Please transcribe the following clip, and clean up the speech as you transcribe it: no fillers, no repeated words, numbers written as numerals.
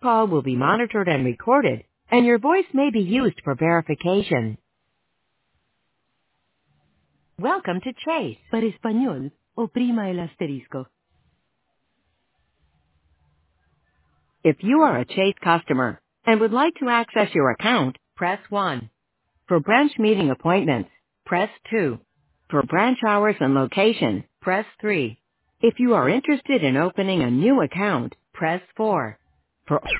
call will be monitored and recorded, and your voice may be used for verification. Welcome to Chase. Para español, oprima el asterisco. If you are a Chase customer and would like to access your account, press 1. For branch meeting appointments, press 2. For branch hours and location, press 3. If you are interested in opening a new account, press 4. For